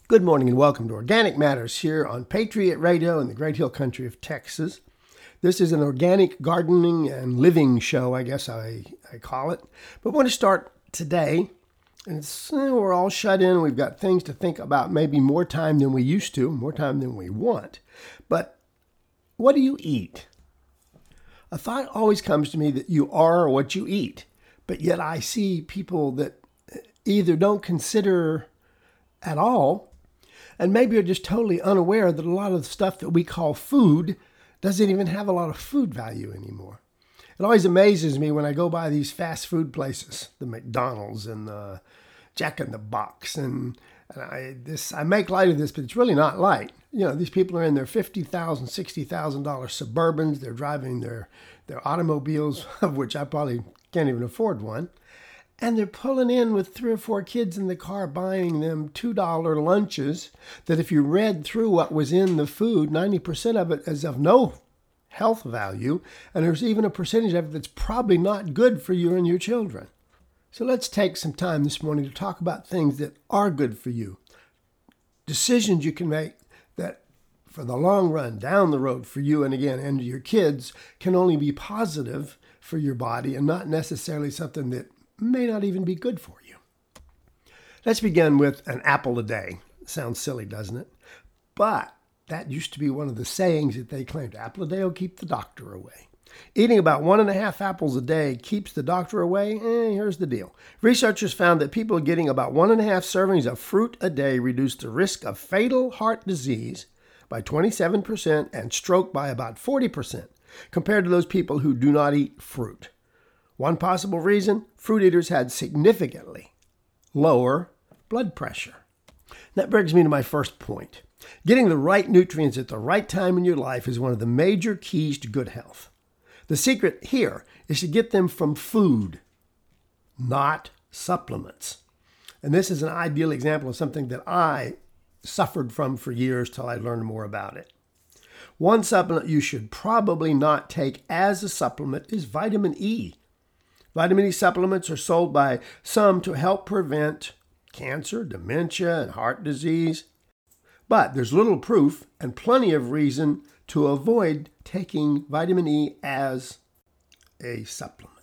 Good morning and welcome to Organic Matters here on Patriot Radio in the Great Hill Country of Texas. This is an organic gardening and living show, I guess I call it. But I want to start today, and we're all shut in. We've got things to think about, maybe more time than we used to, more time than we want. But what do you eat? A thought always comes to me that you are what you eat. But yet I see people that either don't consider at all, and maybe are just totally unaware that a lot of the stuff that we call food doesn't even have a lot of food value anymore. It always amazes me when I go by these fast food places, the McDonald's and the Jack in the Box, and I make light of this, but it's really not light. You know, these people are in their $50,000, $60,000 Suburbans. They're driving their automobiles, of which I probably can't even afford one. And they're pulling in with 3 or 4 kids in the car, buying them $2 lunches that if you read through what was in the food, 90% of it is of no health value. And there's even a percentage of it that's probably not good for you and your children. So let's take some time this morning to talk about things that are good for you. Decisions you can make that for the long run, down the road for you and your kids can only be positive for your body and not necessarily something that may not even be good for you. Let's begin with an apple a day. Sounds silly, doesn't it? But that used to be one of the sayings that they claimed. Apple a day will keep the doctor away. Eating about 1.5 apples a day keeps the doctor away? Here's the deal. Researchers found that people getting about 1.5 servings of fruit a day reduced the risk of fatal heart disease by 27% and stroke by about 40% compared to those people who do not eat fruit. One possible reason, fruit eaters had significantly lower blood pressure. That brings me to my first point. Getting the right nutrients at the right time in your life is one of the major keys to good health. The secret here is to get them from food, not supplements. And this is an ideal example of something that I suffered from for years till I learned more about it. One supplement you should probably not take as a supplement is vitamin E. Vitamin E supplements are sold by some to help prevent cancer, dementia, and heart disease. But there's little proof and plenty of reason to avoid taking vitamin E as a supplement.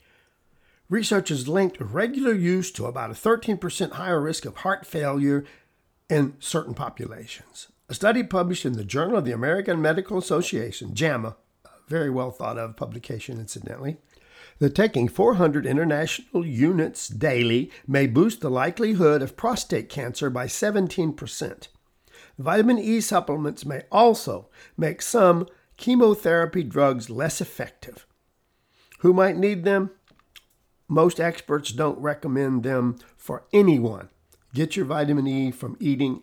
Researchers linked regular use to about a 13% higher risk of heart failure in certain populations. A study published in the Journal of the American Medical Association, JAMA, a very well thought of publication incidentally, that taking 400 international units daily may boost the likelihood of prostate cancer by 17%. Vitamin E supplements may also make some chemotherapy drugs less effective. Who might need them? Most experts don't recommend them for anyone. Get your vitamin E from eating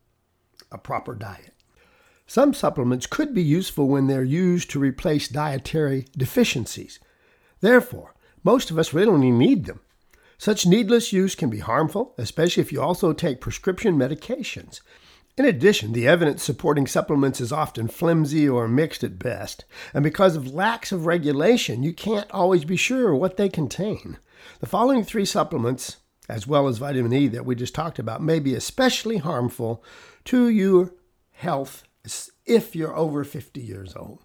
a proper diet. Some supplements could be useful when they're used to replace dietary deficiencies. Therefore, most of us really don't need them. Such needless use can be harmful, especially if you also take prescription medications. In addition, the evidence supporting supplements is often flimsy or mixed at best, and because of lacks of regulation, you can't always be sure what they contain. The following 3 supplements, as well as vitamin E that we just talked about, may be especially harmful to your health if you're over 50 years old.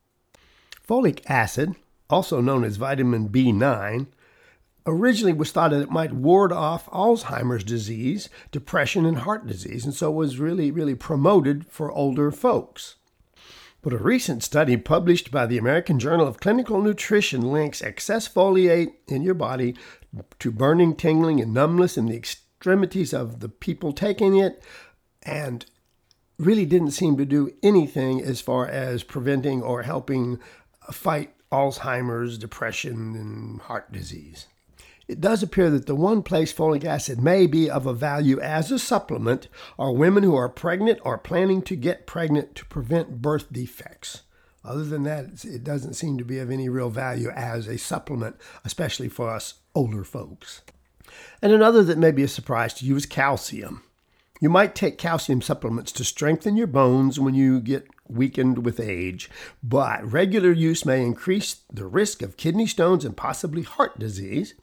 Folic acid, also known as vitamin B9, originally was thought that it might ward off Alzheimer's disease, depression, and heart disease, and so was really promoted for older folks. But a recent study published by the American Journal of Clinical Nutrition links excess folate in your body to burning, tingling, and numbness in the extremities of the people taking it, and really didn't seem to do anything as far as preventing or helping fight Alzheimer's, depression, and heart disease. It does appear that the one place folic acid may be of a value as a supplement are women who are pregnant or planning to get pregnant to prevent birth defects. Other than that, it doesn't seem to be of any real value as a supplement, especially for us older folks. And another that may be a surprise to you is calcium. You might take calcium supplements to strengthen your bones when you get weakened with age, but regular use may increase the risk of kidney stones and possibly heart disease.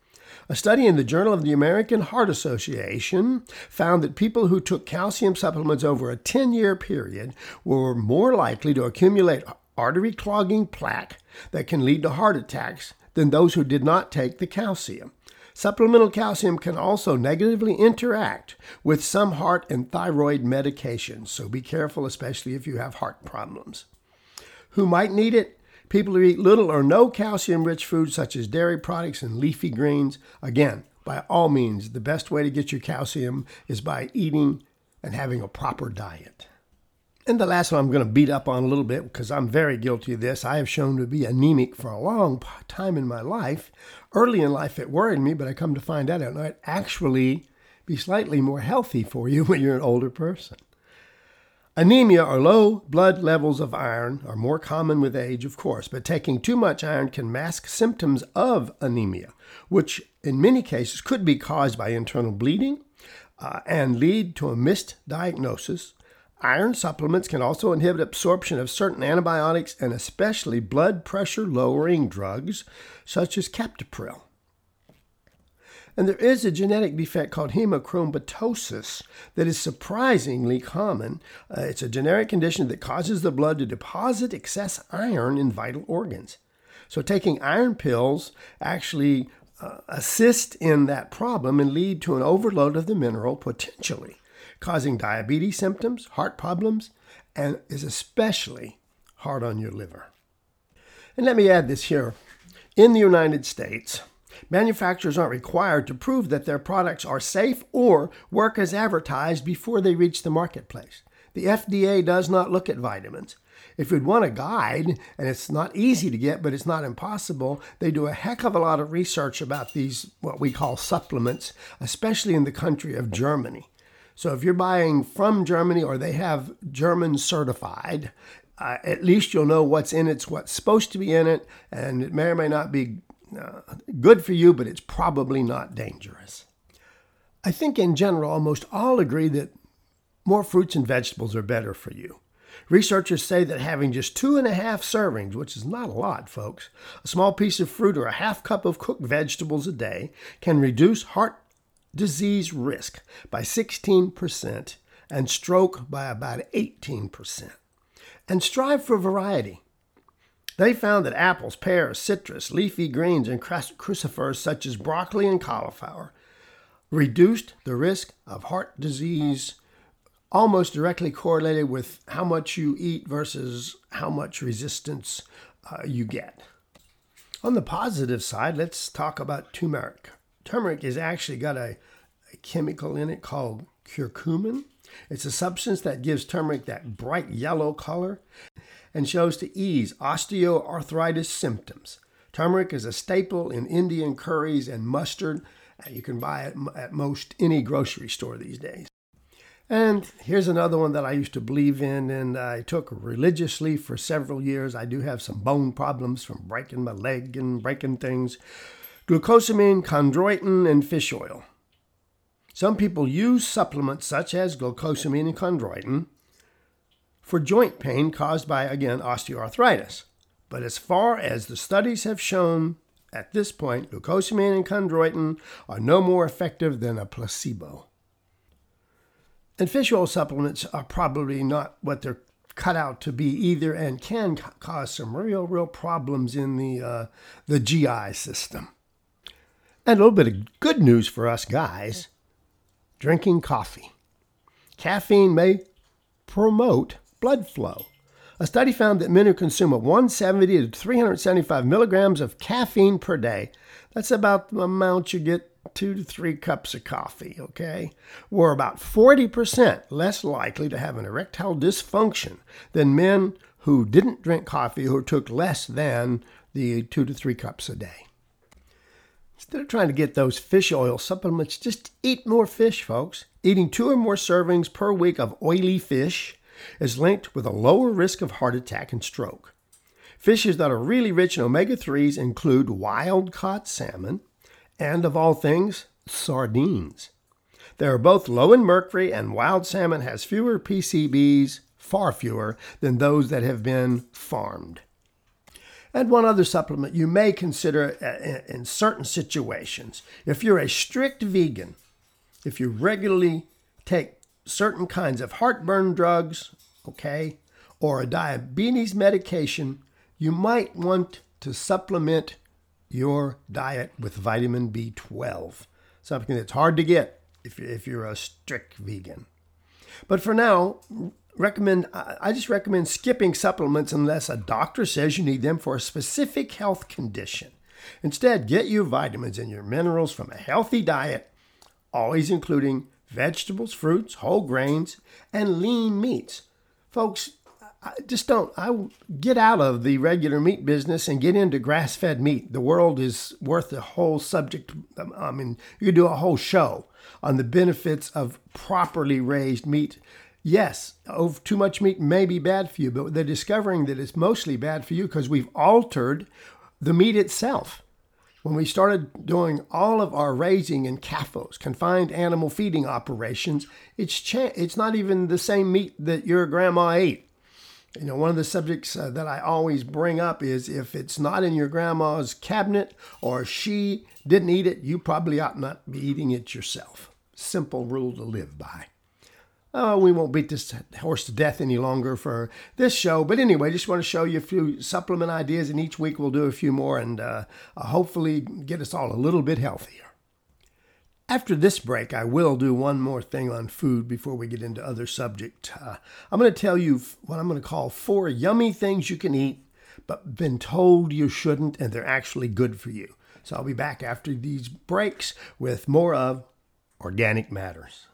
A study in the Journal of the American Heart Association found that people who took calcium supplements over a 10-year period were more likely to accumulate artery clogging plaque that can lead to heart attacks than those who did not take the calcium. Supplemental calcium can also negatively interact with some heart and thyroid medications, so be careful, especially if you have heart problems. Who might need it? People who eat little or no calcium-rich foods such as dairy products and leafy greens. Again, by all means, the best way to get your calcium is by eating and having a proper diet. And the last one I'm going to beat up on a little bit because I'm very guilty of this. I have shown to be anemic for a long time in my life. Early in life, it worried me, but I come to find out it might actually be slightly more healthy for you when you're an older person. Anemia or low blood levels of iron are more common with age, of course, but taking too much iron can mask symptoms of anemia, which in many cases could be caused by internal bleeding and lead to a misdiagnosis. Iron supplements can also inhibit absorption of certain antibiotics and especially blood pressure lowering drugs such as captopril. And there is a genetic defect called hemochromatosis that is surprisingly common. It's a genetic condition that causes the blood to deposit excess iron in vital organs. So taking iron pills actually assist in that problem and lead to an overload of the mineral potentially, causing diabetes symptoms, heart problems, and is especially hard on your liver. And let me add this here. In the United States, manufacturers aren't required to prove that their products are safe or work as advertised before they reach the marketplace. The FDA does not look at vitamins. If you'd want a guide, and it's not easy to get, but it's not impossible, they do a heck of a lot of research about these, what we call supplements, especially in the country of Germany. So if you're buying from Germany or they have German certified, at least you'll know what's in it, what's supposed to be in it, and it may or may not be good for you, but it's probably not dangerous. I think in general, almost all agree that more fruits and vegetables are better for you. Researchers say that having just 2.5 servings, which is not a lot, folks, a small piece of fruit or a half cup of cooked vegetables a day can reduce heart disease risk by 16% and stroke by about 18%. And strive for variety. They found that apples, pears, citrus, leafy greens, and crucifers such as broccoli and cauliflower reduced the risk of heart disease, almost directly correlated with how much you eat versus how much resistance you get. On the positive side, let's talk about turmeric. Turmeric has actually got a chemical in it called curcumin. It's a substance that gives turmeric that bright yellow color and shows to ease osteoarthritis symptoms. Turmeric is a staple in Indian curries and mustard. You can buy it at most any grocery store these days. And here's another one that I used to believe in and I took religiously for several years. I do have some bone problems from breaking my leg and breaking things. Glucosamine, chondroitin, and fish oil. Some people use supplements such as glucosamine and chondroitin for joint pain caused by, again, osteoarthritis. But as far as the studies have shown, at this point, glucosamine and chondroitin are no more effective than a placebo. And fish oil supplements are probably not what they're cut out to be either and can cause some real problems in the GI system. And a little bit of good news for us guys, drinking coffee. Caffeine may promote blood flow. A study found that men who consume 170 to 375 milligrams of caffeine per day, that's about the amount you get 2 to 3 cups of coffee, okay, were about 40% less likely to have an erectile dysfunction than men who didn't drink coffee who took less than the 2 to 3 cups a day. Instead of trying to get those fish oil supplements, just eat more fish, folks. Eating 2 or more servings per week of oily fish is linked with a lower risk of heart attack and stroke. Fishes that are really rich in omega-3s include wild-caught salmon and, of all things, sardines. They are both low in mercury, and wild salmon has fewer PCBs, far fewer, than those that have been farmed. And one other supplement you may consider in certain situations. If you're a strict vegan, if you regularly take certain kinds of heartburn drugs, okay, or a diabetes medication, you might want to supplement your diet with vitamin B12, something that's hard to get if you're a strict vegan. But for now, I just recommend skipping supplements unless a doctor says you need them for a specific health condition. Instead, get your vitamins and your minerals from a healthy diet, always including vegetables, fruits, whole grains, and lean meats. Folks, I get out of the regular meat business and get into grass-fed meat. The world is worth a whole subject. I mean, you could do a whole show on the benefits of properly raised meat. Yes, too much meat may be bad for you, but they're discovering that it's mostly bad for you because we've altered the meat itself. When we started doing all of our raising in CAFOs, confined animal feeding operations, it's not even the same meat that your grandma ate. You know, one of the subjects that I always bring up is if it's not in your grandma's cabinet or she didn't eat it, you probably ought not be eating it yourself. Simple rule to live by. We won't beat this horse to death any longer for this show. But anyway, just want to show you a few supplement ideas, and each week we'll do a few more and hopefully get us all a little bit healthier. After this break, I will do one more thing on food before we get into other subject. I'm going to tell you what I'm going to call 4 yummy things you can eat, but been told you shouldn't, and they're actually good for you. So I'll be back after these breaks with more of Organic Matters.